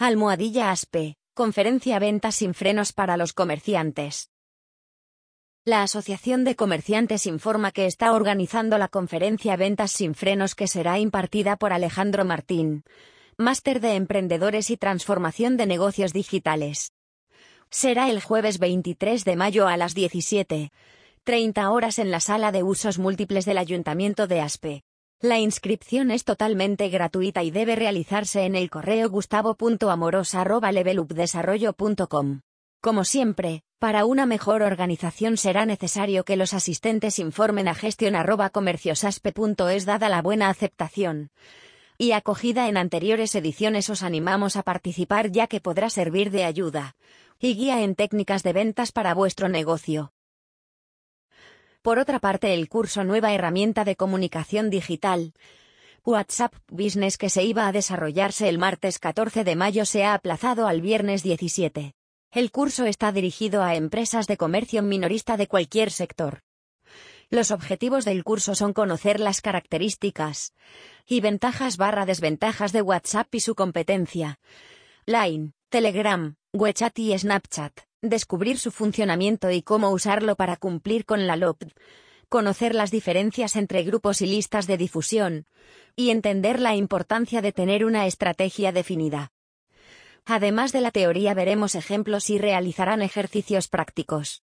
Almohadilla ASPE, conferencia Ventas sin frenos para los comerciantes. La Asociación de Comerciantes informa que está organizando la conferencia Ventas sin frenos que será impartida por Alejandro Martín, máster de Emprendedores y Transformación de Negocios Digitales. Será el jueves 23 de mayo a las 17:30 horas en la sala de usos múltiples del Ayuntamiento de Aspe. La inscripción es totalmente gratuita y debe realizarse en el correo gustavo.amorosa@levelupdesarrollo.com. Como siempre, para una mejor organización será necesario que los asistentes informen a gestion@comerciosaspe.es. Dada la buena aceptación y acogida en anteriores ediciones, os animamos a participar, ya que podrá servir de ayuda y guía en técnicas de ventas para vuestro negocio. Por otra parte, el curso Nueva herramienta de comunicación digital, WhatsApp Business, que se iba a desarrollarse el martes 14 de mayo, se ha aplazado al viernes 17. El curso está dirigido a empresas de comercio minorista de cualquier sector. Los objetivos del curso son conocer las características y ventajas/desventajas de WhatsApp y su competencia, Line, Telegram, WeChat y Snapchat, descubrir su funcionamiento y cómo usarlo para cumplir con la LOPD, conocer las diferencias entre grupos y listas de difusión, y entender la importancia de tener una estrategia definida. Además de la teoría, veremos ejemplos y realizarán ejercicios prácticos.